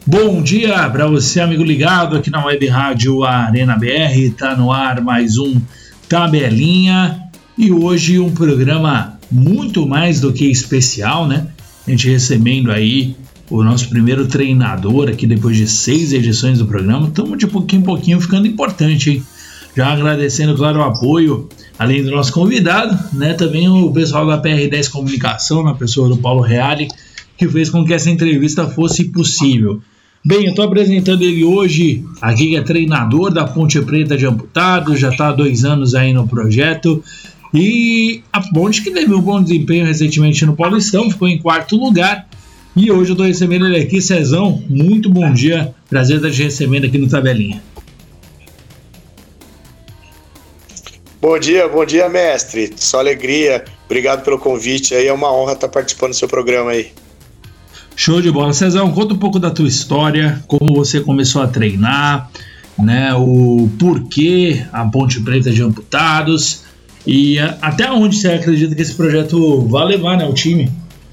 Bom dia para você, amigo ligado aqui na Web Rádio Arena BR. Tá no ar mais um Tabelinha e hoje um programa muito mais do que especial, né? A gente recebendo aí o nosso primeiro treinador aqui depois de 6 edições do programa. Estamos de pouquinho em pouquinho ficando importante, hein? Já agradecendo, claro, o apoio, além do nosso convidado, né? Também o pessoal da PR10 Comunicação, na pessoa do Paulo Reale, que fez com que essa entrevista fosse possível. Bem, eu estou apresentando ele hoje, aqui que é treinador da Ponte Preta de Amputados, já está há 2 anos aí no projeto, e a Ponte que teve um bom desempenho recentemente no Paulistão, ficou em 4º lugar, e hoje eu estou recebendo ele aqui. Cezão, muito bom dia, prazer estar te recebendo aqui no Tabelinha. Bom dia, mestre, só alegria, obrigado pelo convite, aí é uma honra estar participando do seu programa aí. Show de bola. Cezão, conta um pouco da tua história, como você começou a treinar, né, o porquê a Ponte Preta de Amputados e até onde você acredita que esse projeto vai levar, né, o time?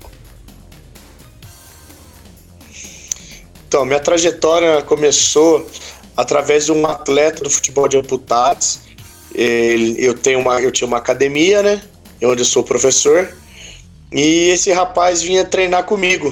Então, minha trajetória começou através de um atleta do futebol de amputados. Eu tinha uma academia, né, onde eu sou professor, e esse rapaz vinha treinar comigo.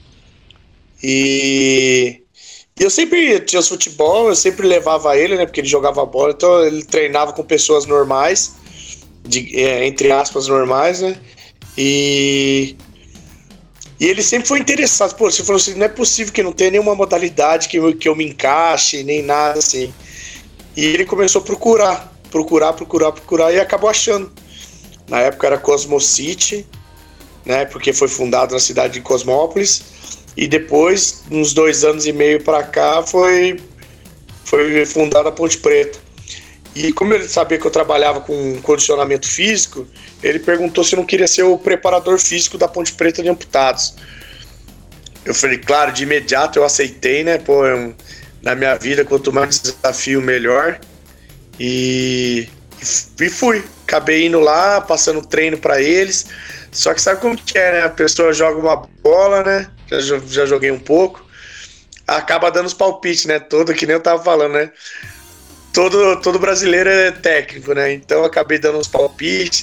E eu sempre tinha futebol, eu sempre levava ele, né? Porque ele jogava bola, então ele treinava com pessoas normais, entre aspas, normais, né? E ele sempre foi interessado. Pô, você falou assim: não é possível que não tenha nenhuma modalidade que eu me encaixe, nem nada assim. E ele começou a procurar e acabou achando. Na época era Cosmocity, né? Porque foi fundado na cidade de Cosmópolis. E depois, uns 2 anos e meio para cá, foi fundada a Ponte Preta. E como ele sabia que eu trabalhava com condicionamento físico, ele perguntou se eu não queria ser o preparador físico da Ponte Preta de Amputados. Eu falei, claro, de imediato eu aceitei, né? Pô, na minha vida, quanto mais desafio, melhor. E fui. Acabei indo lá, passando treino para eles. Só que sabe como que é, né? A pessoa joga uma bola, né? Já joguei um pouco. Acaba dando os palpites, né? Todo, que nem eu tava falando, né? Todo brasileiro é técnico, né? Então eu acabei dando uns palpites.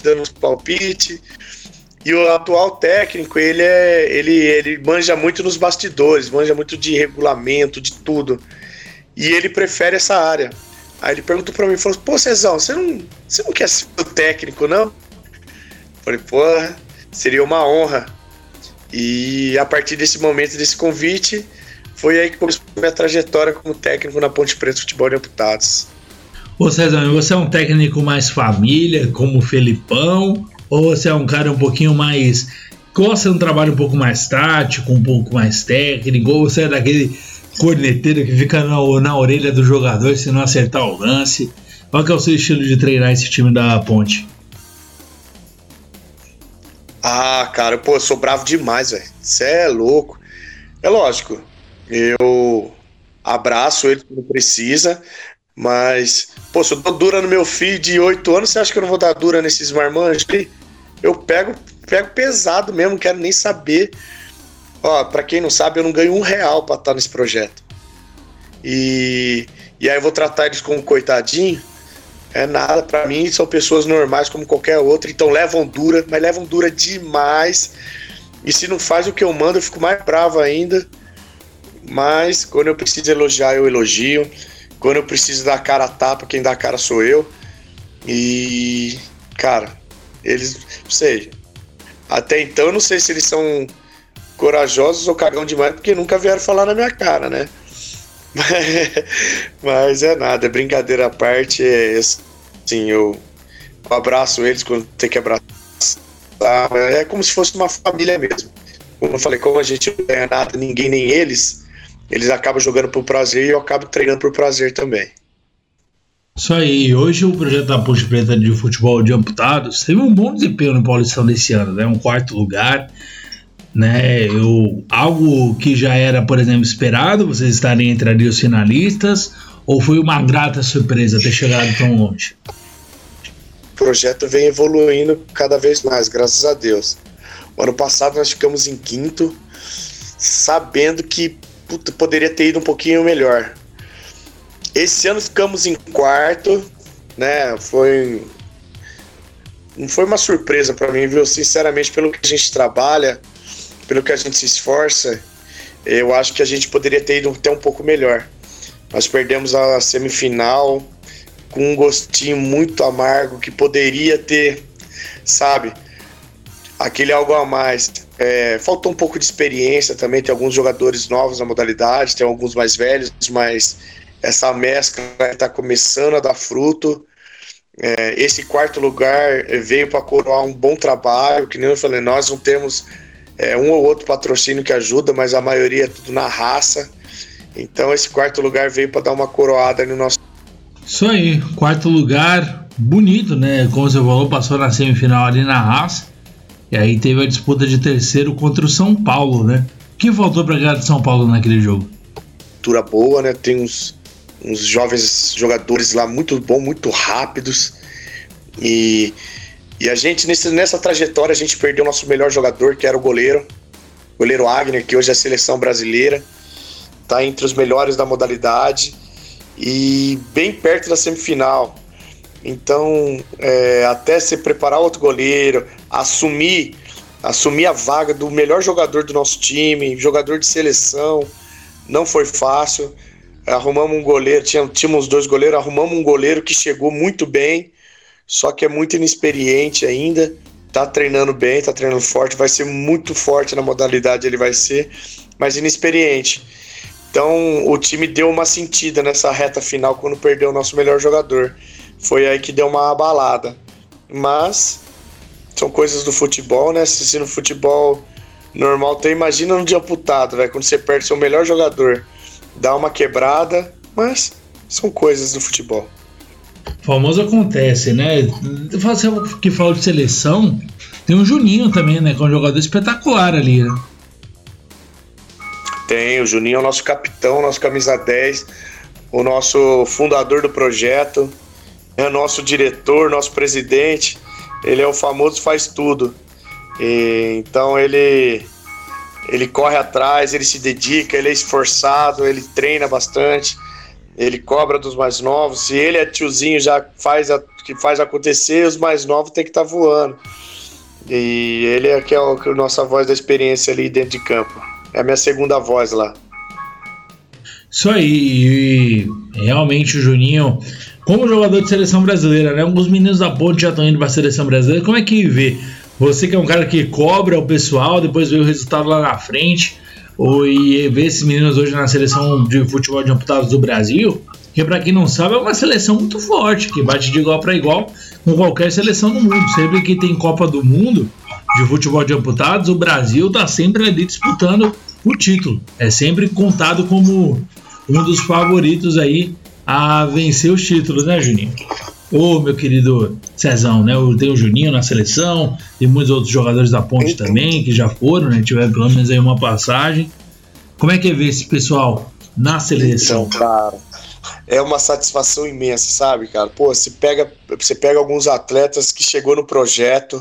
E o atual técnico, ele manja muito nos bastidores, manja muito de regulamento, de tudo. E ele prefere essa área. Aí ele perguntou pra mim, falou: pô, Cezão, você não quer ser o técnico, não? Falei, porra, seria uma honra. E a partir desse momento, desse convite, foi aí que começou a minha trajetória como técnico na Ponte Preta Futebol de Amputados. Ô Cezão, você é um técnico mais família, como o Felipão, ou você é um cara um pouquinho mais... gosta de um trabalho um pouco mais tático, um pouco mais técnico, ou você é daquele corneteiro que fica na orelha do jogador se não acertar o lance? Qual que é o seu estilo de treinar esse time da Ponte? Ah, cara, pô, eu sou bravo demais, velho. Você é louco. É lógico, eu abraço ele quando precisa, mas, pô, se eu dou dura no meu filho de 8 anos, você acha que eu não vou dar dura nesses marmanjos aí? Eu pego pesado mesmo, não quero nem saber. Ó, pra quem não sabe, eu não ganho R$1 pra estar nesse projeto. E aí eu vou tratar eles como coitadinho? É nada, pra mim são pessoas normais como qualquer outra, então levam dura, mas levam dura demais. E se não faz o que eu mando, eu fico mais bravo ainda. Mas quando eu preciso elogiar, eu elogio. Quando eu preciso dar a cara a tapa, quem dá a cara sou eu. E, cara, eles, não sei. Até então eu não sei se eles são corajosos ou cagão demais, porque nunca vieram falar na minha cara, né? Mas é nada, é brincadeira à parte. Assim, eu abraço eles quando tem que abraçar. É como se fosse uma família mesmo. Como eu falei, como a gente não ganha nada, ninguém nem eles acabam jogando por prazer e eu acabo treinando por prazer também. Isso aí, hoje o projeto da Ponte Preta de Futebol de Amputados teve um bom desempenho no Paulistão desse ano, né? Um 4º lugar, né? Algo que já era, por exemplo, esperado, vocês estarem entre ali os finalistas, ou foi uma grata surpresa ter chegado tão longe? O projeto vem evoluindo cada vez mais, graças a Deus. O ano passado nós ficamos em 5º, sabendo que puta, poderia ter ido um pouquinho melhor. Esse ano ficamos em quarto, né? Não foi uma surpresa para mim, viu? Sinceramente, pelo que a gente trabalha, pelo que a gente se esforça, eu acho que a gente poderia ter ido até um pouco melhor. Nós perdemos a semifinal com um gostinho muito amargo que poderia ter, sabe, aquele algo a mais. Faltou um pouco de experiência também, tem alguns jogadores novos na modalidade, tem alguns mais velhos, mas essa mescla está começando a dar fruto. Esse quarto lugar veio para coroar um bom trabalho, que nem eu falei, nós não temos um ou outro patrocínio que ajuda, mas a maioria é tudo na raça. Então esse quarto lugar veio para dar uma coroada no nosso... Isso aí, quarto lugar, bonito, né? Como você falou, passou na semifinal ali na raça. E aí teve a disputa de terceiro contra o São Paulo, né? O que faltou para ganhar de São Paulo naquele jogo? Cultura boa, né? Tem uns jovens jogadores lá muito bons, muito rápidos. E a gente, nessa trajetória, a gente perdeu o nosso melhor jogador, que era o goleiro Agner, que hoje é a seleção brasileira. Tá entre os melhores da modalidade e bem perto da semifinal. Então, até se preparar outro goleiro, assumir a vaga do melhor jogador do nosso time, jogador de seleção, não foi fácil. Arrumamos um goleiro, tínhamos 2 goleiros, arrumamos um goleiro que chegou muito bem, só que é muito inexperiente ainda, tá treinando bem, tá treinando forte, vai ser muito forte na modalidade, ele vai ser, mas inexperiente. Então o time deu uma sentida nessa reta final quando perdeu o nosso melhor jogador. Foi aí que deu uma abalada. Mas são coisas do futebol, né? Se no futebol normal tem, imagina no dia amputado, velho, quando você perde seu melhor jogador. Dá uma quebrada, mas são coisas do futebol. O famoso acontece, né? Você que fala de seleção, tem o Juninho também, né? Que é um jogador espetacular ali, né? Tem, o Juninho é o nosso capitão, nosso camisa 10, o nosso fundador do projeto, é nosso diretor, nosso presidente. Ele é o famoso faz tudo. Então ele corre atrás, ele se dedica, ele é esforçado, ele treina bastante, ele cobra dos mais novos. Se ele é tiozinho, já que faz acontecer, os mais novos tem que estar voando. E ele é a nossa voz da experiência ali dentro de campo. É a minha segunda voz lá. Isso aí, e realmente o Juninho, como jogador de seleção brasileira, né? Alguns meninos da Ponte já estão indo para a seleção brasileira. Como é que vê? Você que é um cara que cobra o pessoal, depois vê o resultado lá na frente, e vê esses meninos hoje na seleção de futebol de amputados do Brasil, que para quem não sabe é uma seleção muito forte, que bate de igual para igual com qualquer seleção do mundo. Sempre que tem Copa do Mundo de futebol de amputados, o Brasil está sempre ali disputando o título. É sempre contado como um dos favoritos aí a vencer os títulos, né, Juninho? Ô, meu querido Cezão, né? Tem o Juninho na seleção, tem muitos outros jogadores da Ponte também que já foram, né? Tiveram pelo menos aí uma passagem. Como é que é ver esse pessoal na seleção? Então, cara, é uma satisfação imensa, sabe, cara? Pô, você pega alguns atletas que chegou no projeto,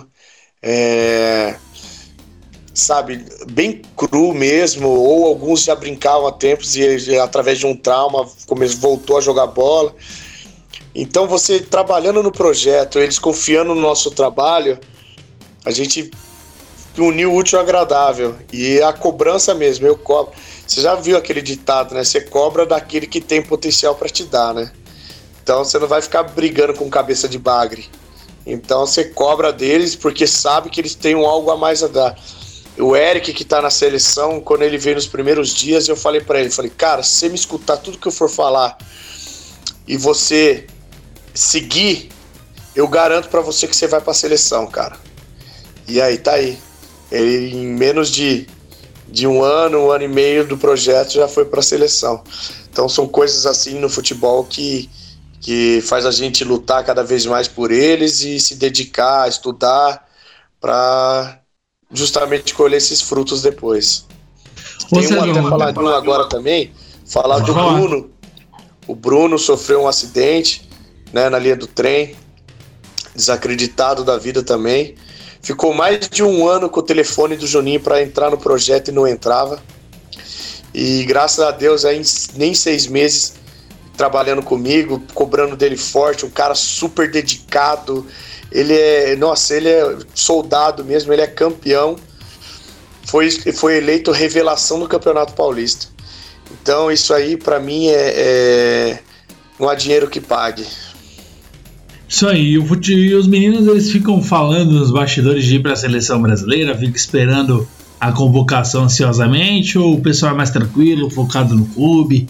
sabe, bem cru mesmo, ou alguns já brincavam há tempos e através de um trauma voltou a jogar bola. Então você trabalhando no projeto, eles confiando no nosso trabalho, a gente uniu o útil ao agradável. E a cobrança mesmo, eu cobro. Você já viu aquele ditado, né? Você cobra daquele que tem potencial para te dar, né? Então você não vai ficar brigando com cabeça de bagre. Então você cobra deles porque sabe que eles têm algo a mais a dar. O Eric, que tá na seleção, quando ele veio nos primeiros dias, eu falei para ele, cara, se você me escutar tudo que eu for falar e você seguir, eu garanto para você que você vai pra seleção, cara. E aí, tá aí. Ele, em menos de um ano e meio do projeto, já foi pra seleção. Então são coisas assim no futebol que faz a gente lutar cada vez mais por eles e se dedicar a estudar para justamente colher esses frutos depois. Tem até falar de um agora também, falar do Bruno. O Bruno sofreu um acidente, né, na linha do trem, desacreditado da vida também. Ficou mais de um ano com o telefone do Juninho para entrar no projeto e não entrava. E graças a Deus, aí, nem 6 meses trabalhando comigo, cobrando dele forte, um cara super dedicado. Ele é soldado mesmo, ele é campeão. Foi eleito revelação do Campeonato Paulista. Então isso aí pra mim não há dinheiro que pague. Isso aí, e os meninos eles ficam falando nos bastidores de ir para a seleção brasileira, ficam esperando a convocação ansiosamente, ou o pessoal é mais tranquilo, focado no clube?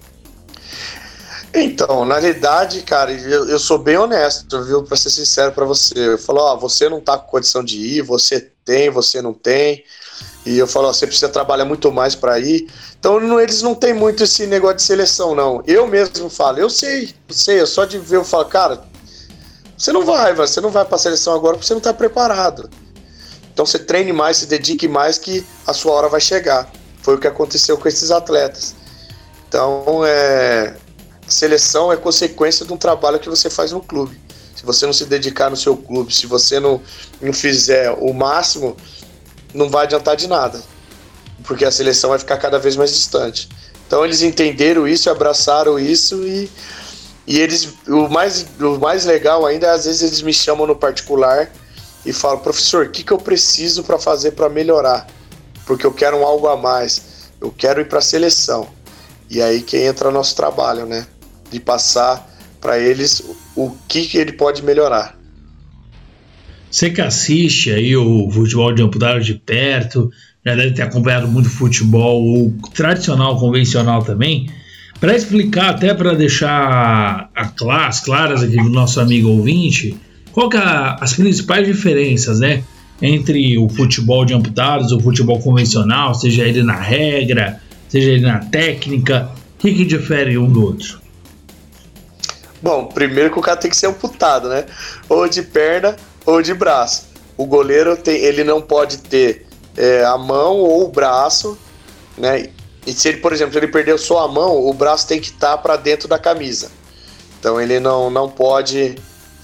Então, na realidade, cara, eu sou bem honesto, viu, pra ser sincero pra você. Eu falo, você não tá com condição de ir, você tem, você não tem. E eu falo, você precisa trabalhar muito mais pra ir. Então, eles não têm muito esse negócio de seleção, não. Eu mesmo falo, eu sei, só de ver eu falo, cara, você não vai pra seleção agora porque você não tá preparado. Então, você treine mais, se dedique mais que a sua hora vai chegar. Foi o que aconteceu com esses atletas. Então, seleção é consequência de um trabalho que você faz no clube. Se você não se dedicar no seu clube, se você não fizer o máximo, não vai adiantar de nada, porque a seleção vai ficar cada vez mais distante. Então eles entenderam isso, abraçaram isso e eles, o mais legal ainda é às vezes eles me chamam no particular e falam, professor, o que eu preciso para fazer para melhorar? Porque eu quero algo a mais, eu quero ir para a seleção. E aí que entra o nosso trabalho, né? De passar para eles o que ele pode melhorar. Você que assiste aí o futebol de amputado de perto, já deve ter acompanhado muito futebol, o tradicional, convencional também, para explicar, até para deixar as claras aqui do nosso amigo ouvinte, qual que é as principais diferenças, né, entre o futebol de amputados, o futebol convencional, seja ele na regra, seja ele na técnica, o que difere um do outro? Bom, primeiro que o cara tem que ser amputado, né? Ou de perna ou de braço. O goleiro ele não pode ter a mão ou o braço, né? E se ele, por exemplo, ele perdeu só a mão, o braço tem que estar para dentro da camisa. Então ele não pode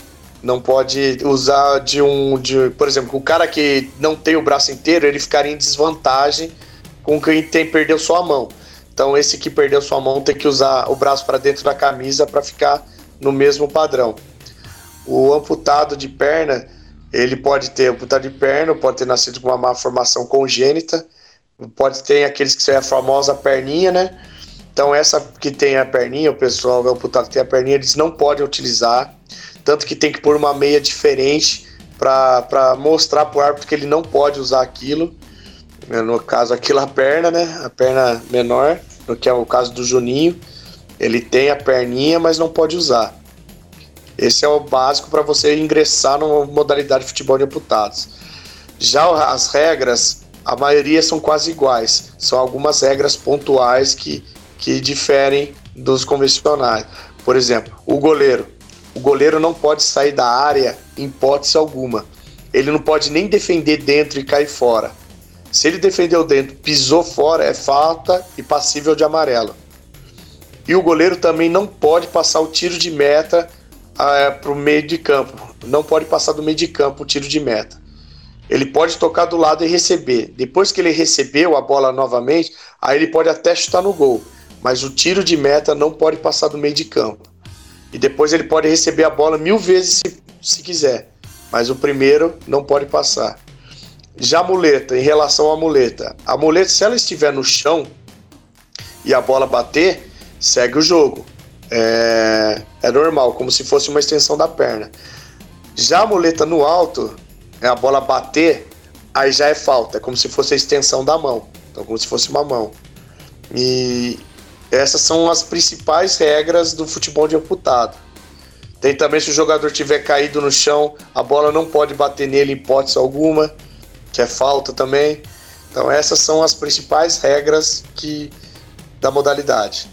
usar por exemplo, o cara que não tem o braço inteiro, ele ficaria em desvantagem com quem perdeu só a mão. Então esse que perdeu sua mão tem que usar o braço para dentro da camisa para ficar no mesmo padrão. O amputado de perna, ele pode ter amputado de perna, pode ter nascido com uma má formação congênita, pode ter aqueles que são a famosa perninha, né? Então essa que tem a perninha, o pessoal amputado que tem a perninha, eles não podem utilizar, tanto que tem que pôr uma meia diferente para mostrar para o árbitro que ele não pode usar aquilo. No caso aquilo a perna, né? A perna menor, no que é o caso do Juninho, ele tem a perninha, mas não pode usar. Esse é o básico para você ingressar numa modalidade de futebol de amputados. Já as regras, a maioria são quase iguais. São algumas regras pontuais que diferem dos convencionais. Por exemplo, o goleiro. O goleiro não pode sair da área em hipótese alguma. Ele não pode nem defender dentro e cair fora. Se ele defendeu dentro, pisou fora, é falta e passível de amarelo. E o goleiro também não pode passar o tiro de meta para o meio de campo. Não pode passar do meio de campo o tiro de meta. Ele pode tocar do lado e receber. Depois que ele recebeu a bola novamente, aí ele pode até chutar no gol. Mas o tiro de meta não pode passar do meio de campo. E depois ele pode receber a bola 1000 vezes se quiser. Mas o primeiro não pode passar. Já a muleta, em relação à muleta. A muleta, se ela estiver no chão e a bola bater, segue o jogo. É normal, como se fosse uma extensão da perna. Já a muleta no alto, a bola bater, aí já é falta, é como se fosse a extensão da mão. Então, como se fosse uma mão. E essas são as principais regras do futebol de amputado. Tem também, se o jogador tiver caído no chão, a bola não pode bater nele em hipótese alguma, que é falta também. Então essas são as principais regras da modalidade.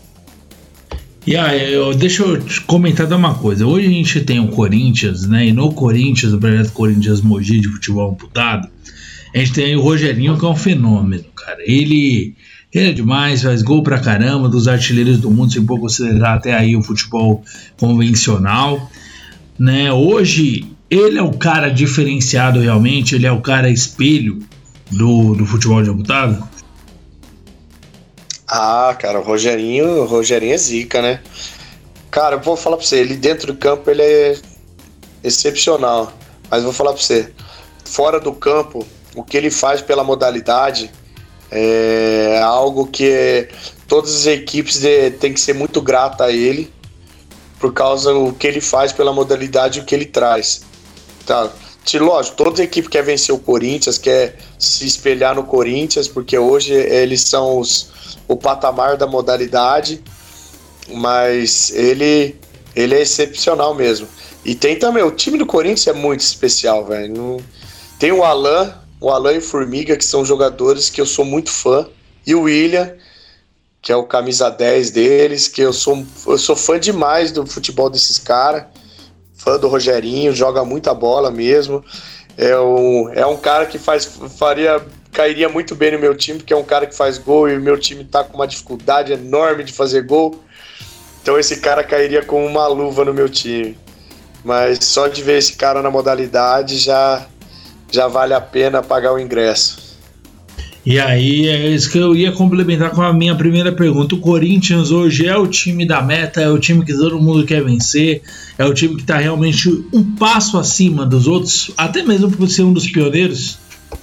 Deixa eu te comentar uma coisa. Hoje a gente tem o Corinthians, né? E no Corinthians, o projeto Corinthians Mogi de futebol amputado, a gente tem o Rogerinho, que é um fenômeno, cara. Ele é demais, faz gol pra caramba, dos artilheiros do mundo, se for considerar até aí o futebol convencional, né? Hoje ele é o cara diferenciado realmente, ele é o cara espelho do futebol de amputado. Ah, cara, o Rogerinho é zica, né? Cara, eu vou falar pra você, ele dentro do campo ele é excepcional. Mas eu vou falar pra você, fora do campo, o que ele faz pela modalidade é algo que todas as equipes têm que ser muito grata a ele, por causa do que ele faz pela modalidade e o que ele traz. Tá? Lógico, toda equipe quer vencer o Corinthians, quer se espelhar no Corinthians, porque hoje eles são o patamar da modalidade, mas ele é excepcional mesmo. E tem também, o time do Corinthians é muito especial, velho. Tem o Alan e o Formiga, que são jogadores que eu sou muito fã, e o William, que é o camisa 10 deles, que eu sou fã demais do futebol desses caras, fã do Rogerinho, joga muita bola mesmo. É um cara que cairia muito bem no meu time, porque é um cara que faz gol e o meu time tá com uma dificuldade enorme de fazer gol. Então esse cara cairia como uma luva no meu time. Mas só de ver esse cara na modalidade já vale a pena pagar o ingresso. E aí, é isso que eu ia complementar com a minha primeira pergunta. O Corinthians hoje é o time da meta, é o time que todo mundo quer vencer, é o time que está realmente um passo acima dos outros, até mesmo por ser um dos pioneiros?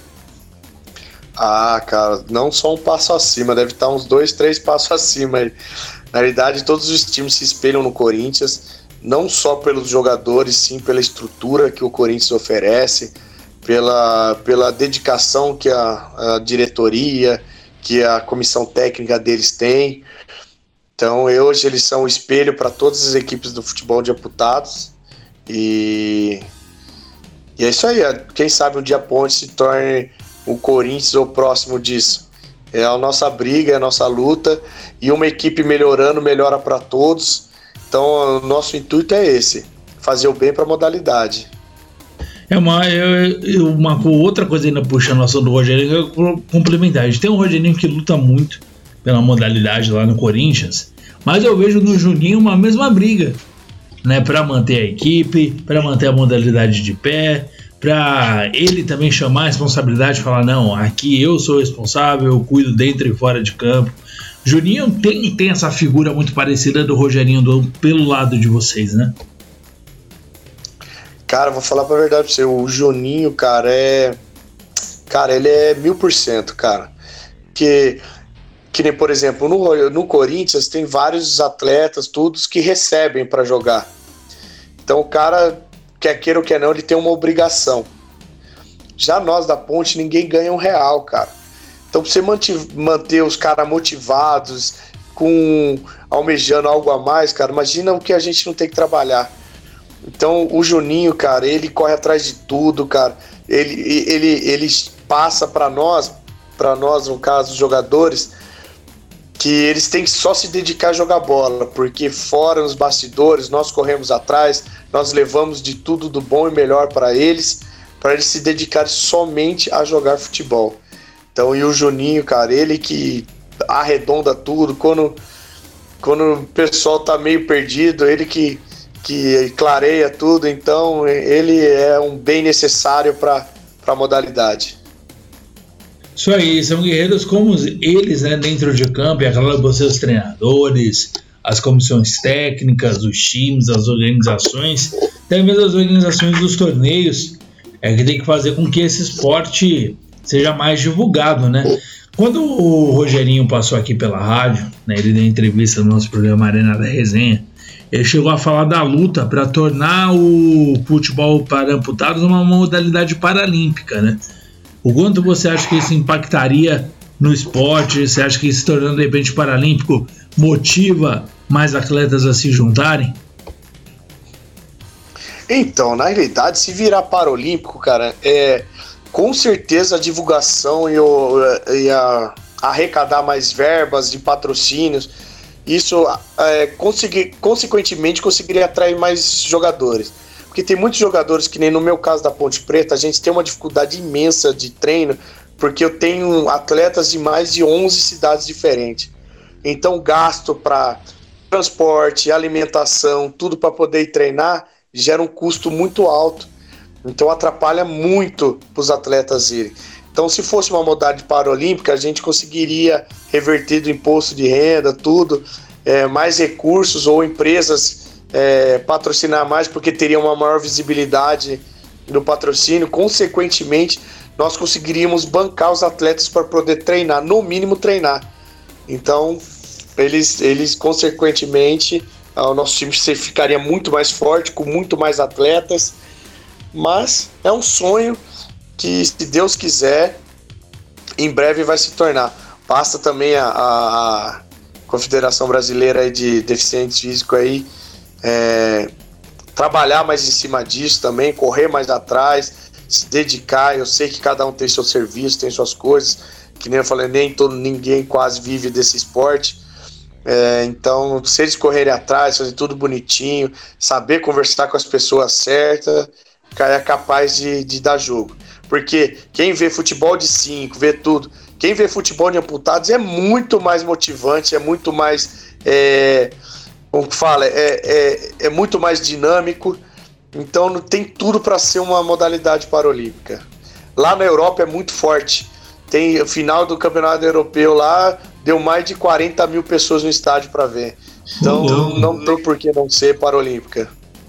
Ah, cara, não só um passo acima, deve estar uns 2, 3 passos acima aí. Na realidade, todos os times se espelham no Corinthians, não só pelos jogadores, sim pela estrutura que o Corinthians oferece, pela dedicação que a diretoria, que a comissão técnica deles tem. Então, hoje eles são um espelho para todas as equipes do futebol de amputados. E é isso aí. Quem sabe um dia a Ponte se torne o Corinthians ou próximo disso. É a nossa briga, é a nossa luta. E uma equipe melhorando, melhora para todos. Então, o nosso intuito é esse: fazer o bem para a modalidade. Uma outra coisa ainda puxando a ação do Rogerinho, que eu complementar. A gente tem um Rogerinho que luta muito pela modalidade lá no Corinthians, mas eu vejo no Juninho uma mesma briga, né, para manter a equipe, para manter a modalidade de pé, para ele também chamar a responsabilidade e falar: não, aqui eu sou responsável, eu cuido dentro e fora de campo. Juninho tem essa figura muito parecida do Rogerinho pelo lado de vocês, né? Cara, vou falar pra verdade pra você, o Juninho, cara, ele é 1000%, cara. Que nem, por exemplo, no Corinthians tem vários atletas, todos que recebem pra jogar. Então o cara, quer queira ou quer não, ele tem uma obrigação. Já nós da Ponte, ninguém ganha R$1, cara. Então pra você manter os caras motivados, almejando algo a mais, cara, imagina o que a gente não tem que trabalhar. Então o Juninho, cara, ele corre atrás de tudo, cara. Ele passa para nós, no caso, os jogadores, que eles têm que só se dedicar a jogar bola, porque fora nos bastidores nós corremos atrás, nós levamos de tudo do bom e melhor para eles se dedicarem somente a jogar futebol. Então, e o Juninho, cara, ele que arredonda tudo, quando o pessoal tá meio perdido, ele que clareia tudo. Então ele é um bem necessário para a modalidade. Isso aí, são guerreiros como eles, né, dentro de campo, e aquela vocês, os treinadores, as comissões técnicas, os times, as organizações, até mesmo as organizações dos torneios, que tem que fazer com que esse esporte seja mais divulgado, né? Quando o Rogerinho passou aqui pela rádio, né, ele deu entrevista no nosso programa Arena da Resenha, ele chegou a falar da luta para tornar o futebol para amputados uma modalidade paralímpica, né? O quanto você acha que isso impactaria no esporte? Você acha que se tornando de repente paralímpico motiva mais atletas a se juntarem? Então, na realidade, se virar paralímpico, cara, com certeza a divulgação e arrecadar mais verbas de patrocínios, isso consequentemente conseguiria atrair mais jogadores. Porque tem muitos jogadores que nem no meu caso da Ponte Preta, a gente tem uma dificuldade imensa de treino, porque eu tenho atletas de mais de 11 cidades diferentes. Então gasto para transporte, alimentação, tudo para poder ir treinar, gera um custo muito alto. Então atrapalha muito para os atletas irem. Então, se fosse uma modalidade paralímpica, a gente conseguiria reverter do imposto de renda, tudo, mais recursos ou empresas patrocinar mais, porque teria uma maior visibilidade no patrocínio. Consequentemente, nós conseguiríamos bancar os atletas para poder treinar, no mínimo treinar. Então, eles consequentemente, o nosso time ficaria muito mais forte, com muito mais atletas, mas é um sonho que, se Deus quiser, em breve vai se tornar. Basta também a Confederação Brasileira de Deficientes Físicos aí, trabalhar mais em cima disso também, correr mais atrás, se dedicar. Eu sei que cada um tem seu serviço, tem suas coisas, que nem eu falei, ninguém quase vive desse esporte. Então, se eles correrem atrás, fazer tudo bonitinho, saber conversar com as pessoas certas, é capaz de dar jogo. Porque quem vê futebol de 5, vê tudo, quem vê futebol de amputados é muito mais motivante, é muito mais, como que fala, é muito mais dinâmico. Então tem tudo para ser uma modalidade paralímpica. Lá na Europa é muito forte. Tem o final do campeonato europeu lá, deu mais de 40 mil pessoas no estádio para ver. Então não tem por que não ser paralímpica.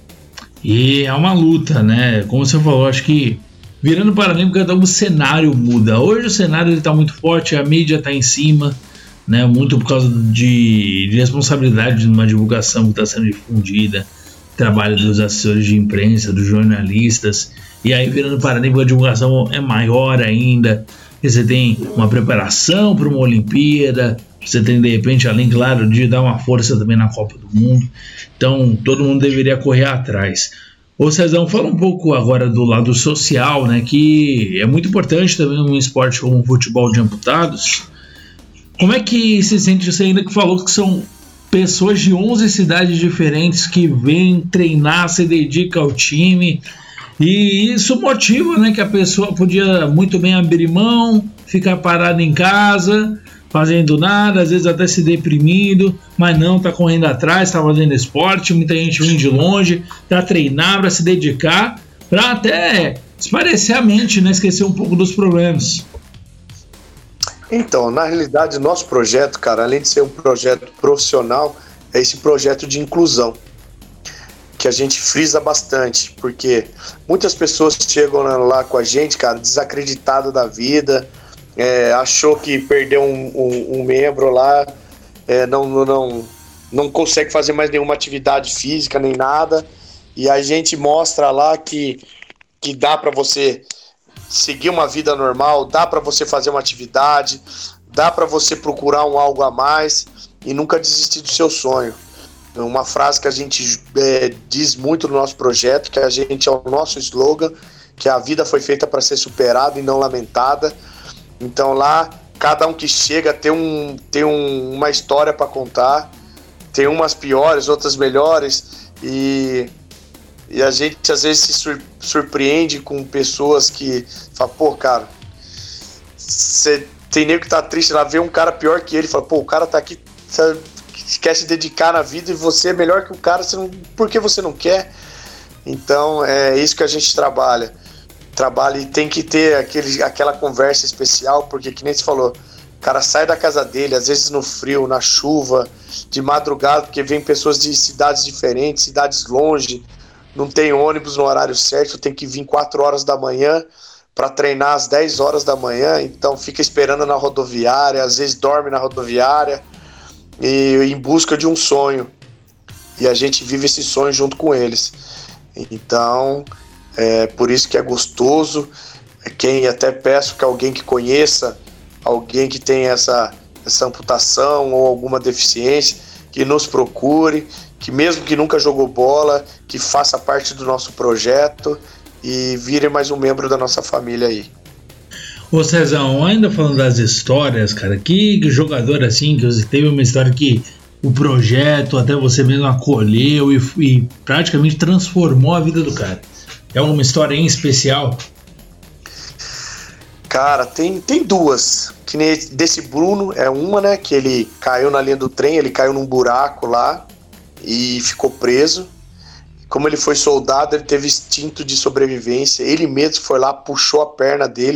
E é uma luta, né? Como você falou, acho que virando paralímpica, o cenário muda. Hoje o cenário está muito forte, a mídia está em cima, né? Muito por causa de responsabilidade de uma divulgação que está sendo difundida, trabalho dos assessores de imprensa, dos jornalistas. E aí, virando paralímpica, a divulgação é maior ainda. E você tem uma preparação para uma Olimpíada, você tem, de repente, além, claro, de dar uma força também na Copa do Mundo. Então, todo mundo deveria correr atrás. Ô Cezão, fala um pouco agora do lado social, né, que é muito importante também um esporte como o futebol de amputados. Como é que se sente, você ainda que falou que são pessoas de 11 cidades diferentes que vêm treinar, se dedicam ao time, e isso motiva, né, que a pessoa podia muito bem abrir mão, ficar parada em casa, fazendo nada, às vezes até se deprimindo, mas não, tá correndo atrás, tá fazendo esporte, muita gente vem de longe para treinar, para se dedicar, para até espairecer a mente, né, esquecer um pouco dos problemas. Então, na realidade, nosso projeto, cara, além de ser um projeto profissional, é esse projeto de inclusão, que a gente frisa bastante, porque muitas pessoas chegam lá com a gente, cara, desacreditado da vida, achou que perdeu um membro lá, não consegue fazer mais nenhuma atividade física, nem nada, e a gente mostra lá que dá para você seguir uma vida normal, dá para você fazer uma atividade, dá para você procurar algo a mais e nunca desistir do seu sonho. Uma frase que a gente diz muito no nosso projeto, que a gente é o nosso slogan, que a vida foi feita para ser superada e não lamentada. Então lá, cada um que chega tem uma história para contar, tem umas piores, outras melhores, e a gente às vezes se surpreende com pessoas que falam, pô, cara, você tem nego que tá triste lá, vê um cara pior que ele, fala, pô, o cara tá aqui, quer se dedicar na vida e você é melhor que o cara, por que você não quer? Então é isso que a gente trabalha e tem que ter aquela conversa especial, porque que nem você falou, o cara sai da casa dele, às vezes no frio, na chuva, de madrugada, porque vem pessoas de cidades diferentes, cidades longe, não tem ônibus no horário certo, tem que vir 4 horas da manhã para treinar às 10 horas da manhã, então fica esperando na rodoviária, às vezes dorme na rodoviária, e em busca de um sonho, e a gente vive esse sonho junto com eles. Então por isso que é gostoso. Quem até peço que alguém que conheça alguém que tem essa amputação ou alguma deficiência, que nos procure, que mesmo que nunca jogou bola, que faça parte do nosso projeto e vire mais um membro da nossa família aí. Ô Cezão, ainda falando das histórias, cara, que jogador assim, que você teve uma história que o projeto até você mesmo acolheu e praticamente transformou a vida do cara? É uma história em especial? Cara, tem duas, que nem desse Bruno, é uma, né, que ele caiu na linha do trem, ele caiu num buraco lá e ficou preso. Como ele foi soldado, ele teve instinto de sobrevivência, ele mesmo foi lá, puxou a perna dele,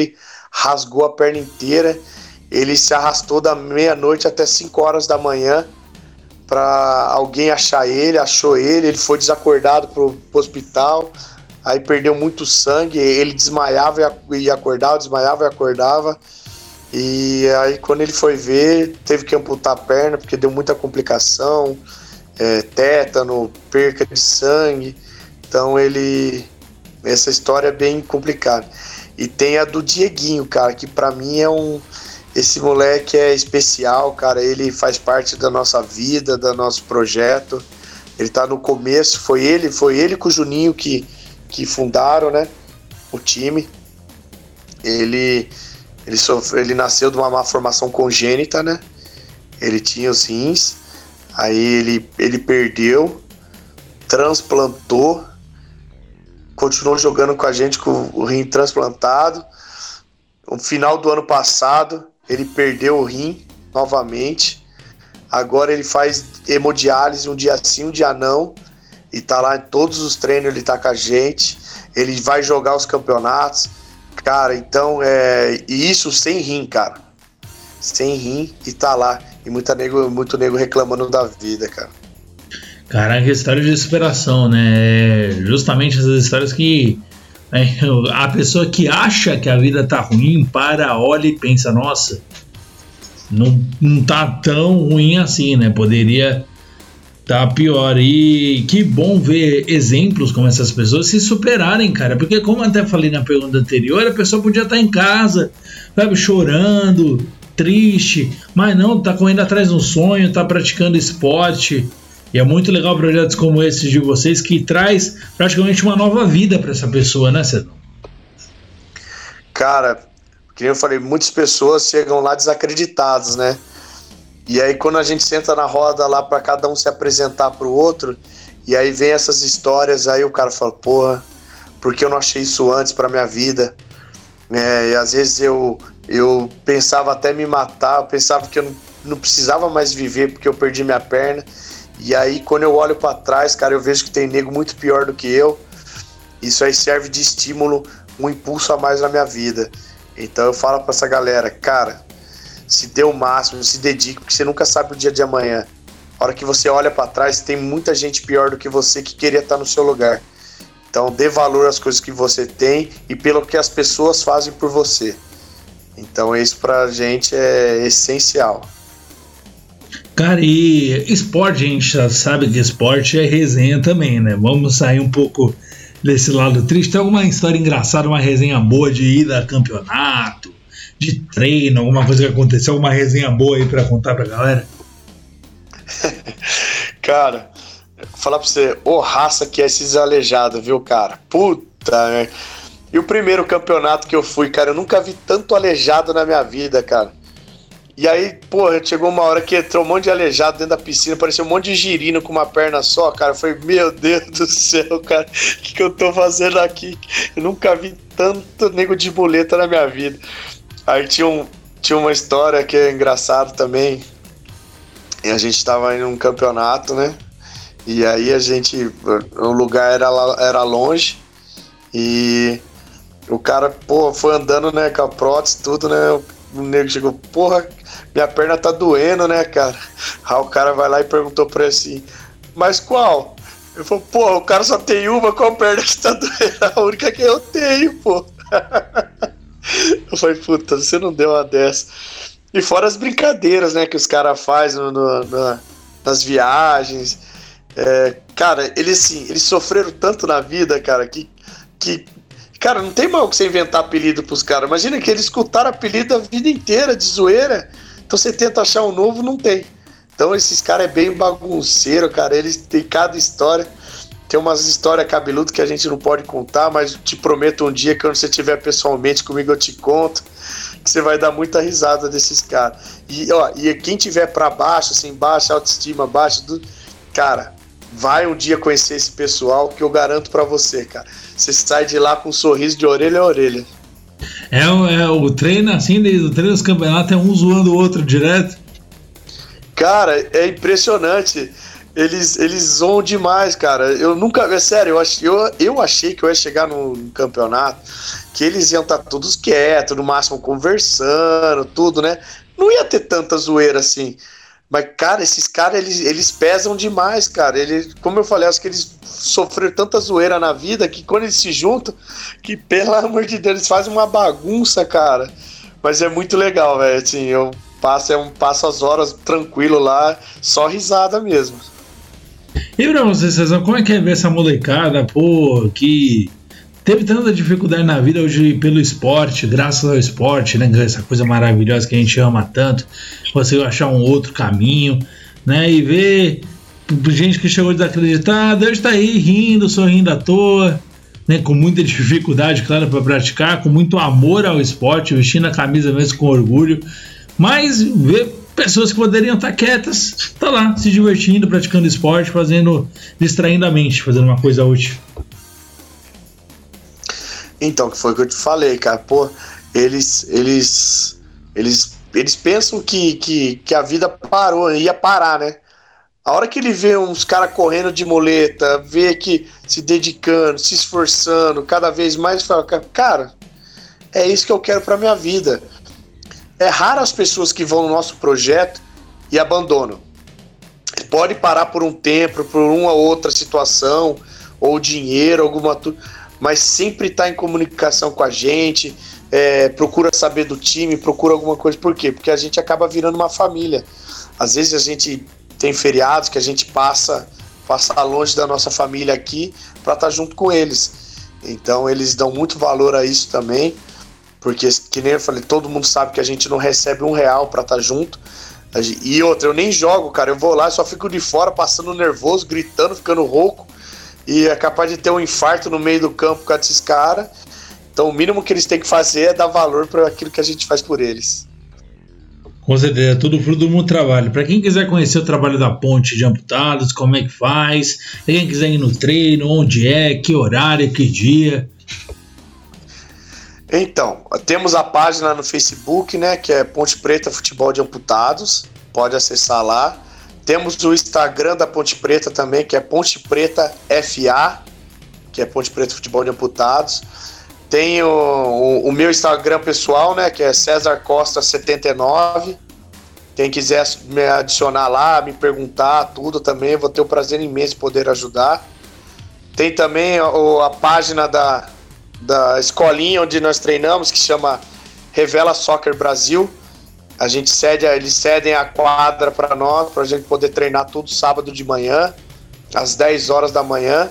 rasgou a perna inteira. Ele se arrastou da meia-noite até 5 horas da manhã para alguém achar ele, achou ele foi desacordado pro hospital, aí perdeu muito sangue, ele desmaiava e acordava, desmaiava e acordava, e aí quando ele foi ver, teve que amputar a perna, porque deu muita complicação, tétano, perca de sangue, então essa história é bem complicada. E tem a do Dieguinho, cara, que pra mim esse moleque é especial, cara, ele faz parte da nossa vida, do nosso projeto, ele tá no começo, foi ele com o Juninho que fundaram, né, o time. Ele nasceu de uma má formação congênita, né, ele tinha os rins, aí ele perdeu, transplantou, continuou jogando com a gente com o rim transplantado. No final do ano passado, ele perdeu o rim novamente. Agora ele faz hemodiálise um dia sim, um dia não. E tá lá em todos os treinos, ele tá com a gente. Ele vai jogar os campeonatos. Cara, então e isso sem rim, cara. Sem rim e tá lá. E muito nego reclamando da vida, cara. Caraca, história de superação, né? Justamente essas histórias que a pessoa que acha que a vida tá ruim, olha e pensa, nossa, não tá tão ruim assim, né? Poderia tá pior. E que bom ver exemplos como essas pessoas se superarem, cara. Porque como eu até falei na pergunta anterior, a pessoa podia estar em casa, sabe, chorando, triste, mas não, tá correndo atrás de um sonho, tá praticando esporte. E é muito legal projetos como esses de vocês, que traz praticamente uma nova vida para essa pessoa, né, Cedão? Cara, como eu falei, muitas pessoas chegam lá desacreditadas, né? E aí quando a gente senta na roda lá para cada um se apresentar pro outro, e aí vem essas histórias, aí o cara fala, porra, por que eu não achei isso antes pra minha vida? E às vezes eu pensava até me matar, eu pensava que eu não precisava mais viver porque eu perdi minha perna. E aí quando eu olho pra trás, cara, eu vejo que tem nego muito pior do que eu. Isso aí serve de estímulo, um impulso a mais na minha vida. Então eu falo pra essa galera, cara, se dê o máximo, se dedique, porque você nunca sabe o dia de amanhã. A hora que você olha pra trás, tem muita gente pior do que você que queria estar no seu lugar. Então dê valor às coisas que você tem e pelo que as pessoas fazem por você. Então isso pra gente é essencial. Cara, e esporte, a gente já sabe que esporte é resenha também, né? Vamos sair um pouco desse lado triste. Tem alguma história engraçada, uma resenha boa de ida a campeonato, de treino, alguma coisa que aconteceu, alguma resenha boa aí pra contar pra galera? Cara, vou falar pra você, raça que é esses aleijados, viu, cara? Puta, né? E o primeiro campeonato que eu fui, cara, eu nunca vi tanto aleijado na minha vida, cara. E aí, porra, chegou uma hora que entrou um monte de aleijado dentro da piscina, parecia um monte de girino com uma perna só, cara. Eu falei, meu Deus do céu, cara, o que eu tô fazendo aqui? Eu nunca vi tanto nego de muleta na minha vida. Aí tinha uma história que é engraçada também. E a gente tava indo num campeonato, né? E aí o lugar era longe. E o cara, pô, foi andando, né, com a prótese, tudo, né? O nego chegou, porra, minha perna tá doendo, né, cara? Aí o cara vai lá e perguntou pra ele assim, mas qual? Eu falei, porra, o cara só tem uma, qual perna que tá doendo? A única que eu tenho, pô. Eu falei, puta, você não deu uma dessa. E fora as brincadeiras, né, que os caras fazem nas viagens. Cara, eles sofreram tanto na vida, cara, que cara, não tem mal que você inventar apelido pros caras. Imagina que eles escutaram apelido a vida inteira de zoeira. Então você tenta achar um novo, não tem. Então esses caras é bem bagunceiro, cara. Eles têm cada história. Tem umas histórias cabeludas que a gente não pode contar, mas te prometo um dia que quando você estiver pessoalmente comigo eu te conto, que você vai dar muita risada desses caras. E quem tiver pra baixo, assim, baixa autoestima, baixa tudo, cara, vai um dia conhecer esse pessoal que eu garanto pra você, cara. Você sai de lá com um sorriso de orelha a orelha. O treino, assim, o treino dos campeonatos é um zoando o outro direto. Cara, é impressionante. Eles zoam demais, cara. Eu nunca. É sério, eu achei que eu ia chegar no campeonato que eles iam estar todos quietos, no máximo conversando, tudo, né? Não ia ter tanta zoeira assim. Mas, cara, esses caras, eles pesam demais, cara. Como eu falei, acho que eles sofreram tanta zoeira na vida que quando eles se juntam, que, pelo amor de Deus, eles fazem uma bagunça, cara. Mas é muito legal, velho. Assim, eu passo as horas tranquilo lá, só risada mesmo. E pra você, Cezão, como é que é ver essa molecada, pô, que teve tanta dificuldade na vida hoje pelo esporte, graças ao esporte, né? Essa coisa maravilhosa que a gente ama tanto, você achar um outro caminho, né? E ver gente que chegou desacreditada, hoje tá aí rindo, sorrindo à toa, né? Com muita dificuldade, claro, para praticar, com muito amor ao esporte, vestindo a camisa mesmo com orgulho, mas ver pessoas que poderiam estar quietas, tá lá, se divertindo, praticando esporte, distraindo a mente, fazendo uma coisa útil. Então, que foi o que eu te falei, cara. Pô, eles pensam que a vida parou, ia parar, né? A hora que ele vê uns caras correndo de muleta, vê que se dedicando, se esforçando, cada vez mais, fala, cara, é isso que eu quero pra minha vida. É raro as pessoas que vão no nosso projeto e abandonam. Pode parar por um tempo, por uma outra situação, ou dinheiro, mas sempre está em comunicação com a gente, procura saber do time, procura alguma coisa. Por quê? Porque a gente acaba virando uma família. Às vezes a gente tem feriados que a gente passa longe da nossa família aqui para estar junto com eles. Então eles dão muito valor a isso também. Porque, que nem eu falei, todo mundo sabe que a gente não recebe R$1 pra estar junto. E outra, eu nem jogo, cara. Eu vou lá, só fico de fora, passando nervoso, gritando, ficando rouco. E é capaz de ter um infarto no meio do campo por causa desses caras. Então o mínimo que eles têm que fazer é dar valor para aquilo que a gente faz por eles. Com certeza, é tudo fruto do muito trabalho. Para quem quiser conhecer o trabalho da Ponte de Amputados, como é que faz, quem quiser ir no treino, onde é, que horário, que dia... Então, temos a página no Facebook, né, que é Ponte Preta Futebol de Amputados, pode acessar lá. Temos o Instagram da Ponte Preta também, que é Ponte Preta FA, que é Ponte Preta Futebol de Amputados. Tem o meu Instagram pessoal, né, que é César Costa 79. Quem quiser me adicionar lá, me perguntar tudo também, vou ter o prazer imenso de poder ajudar. Tem também a página da escolinha onde nós treinamos, que chama Revela Soccer Brasil. Eles cedem a quadra para nós, para a gente poder treinar todo sábado de manhã, às 10 horas da manhã,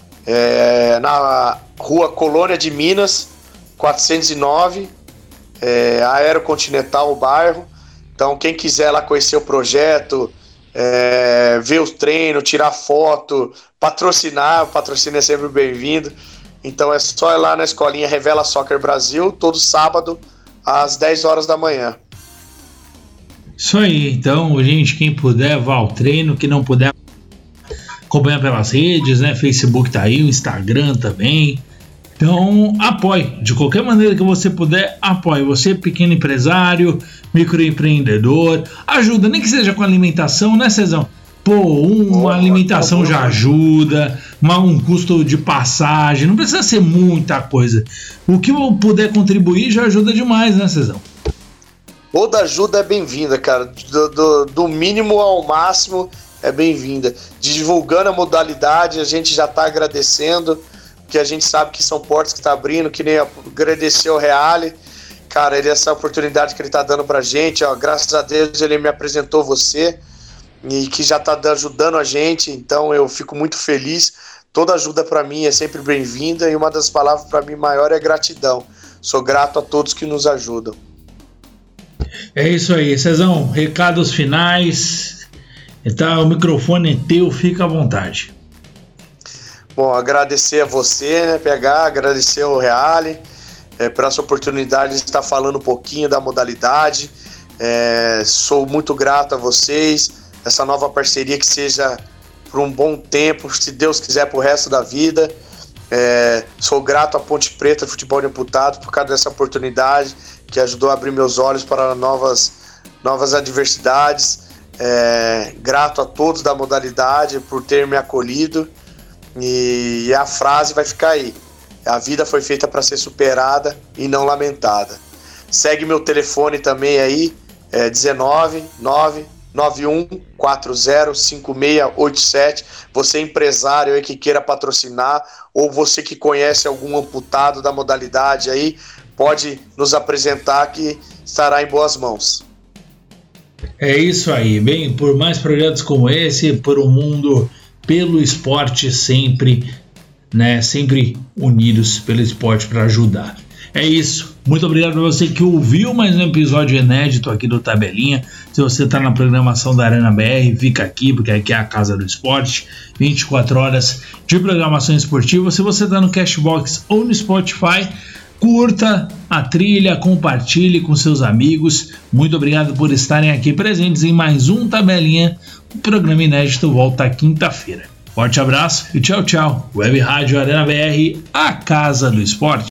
na rua Colônia de Minas, 409, Aerocontinental, o bairro. Então, quem quiser lá conhecer o projeto, ver os treinos, tirar foto, patrocinar, o patrocínio é sempre bem-vindo. Então é só ir lá na escolinha Revela Soccer Brasil, todo sábado, às 10 horas da manhã. Isso aí, então, gente, quem puder, vá ao treino, quem não puder, acompanha pelas redes, né? Facebook tá aí, o Instagram também. Então, apoie, de qualquer maneira que você puder, apoie. Você, pequeno empresário, microempreendedor, ajuda, nem que seja com alimentação, né, Cezão? Pô, uma alimentação já ajuda, um custo de passagem, não precisa ser muita coisa. O que eu puder contribuir já ajuda demais, né, Cezão? Toda ajuda é bem-vinda, cara. Do mínimo ao máximo é bem-vinda. Divulgando a modalidade, a gente já está agradecendo, porque a gente sabe que são portas que está abrindo, que nem agradecer ao Reale. Cara, essa oportunidade que ele está dando pra gente, ó, graças a Deus ele me apresentou você, e que já está ajudando a gente, então eu fico muito feliz. Toda ajuda para mim é sempre bem-vinda, e uma das palavras para mim maior é gratidão. Sou grato a todos que nos ajudam. É isso aí, Cezão, recados finais, tá, o microfone é teu, fica à vontade. Bom, agradecer a você, né, PH, agradecer ao Reale por essa oportunidade de estar falando um pouquinho da modalidade. Sou muito grato a vocês, essa nova parceria que seja por um bom tempo, se Deus quiser, pro resto da vida. Sou grato à Ponte Preta Futebol de Amputados por causa dessa oportunidade que ajudou a abrir meus olhos para novas adversidades. Grato a todos da modalidade por ter me acolhido, e a frase vai ficar aí: a vida foi feita para ser superada e não lamentada. Segue meu telefone também aí, 19991405687. Você empresário aí que queira patrocinar, ou você que conhece algum amputado da modalidade aí, pode nos apresentar que estará em boas mãos. É isso aí. Bem, por mais projetos como esse, por um mundo, pelo esporte sempre, né? Sempre unidos pelo esporte para ajudar. É isso. Muito obrigado para você que ouviu mais um episódio inédito aqui do Tabelinha. Se você está na programação da Arena BR, fica aqui, porque aqui é a casa do esporte. 24 horas de programação esportiva. Se você está no Cashbox ou no Spotify, curta a trilha, compartilhe com seus amigos. Muito obrigado por estarem aqui presentes em mais um Tabelinha. O programa inédito volta quinta-feira. Forte abraço e tchau, tchau. Web Rádio Arena BR, a casa do esporte.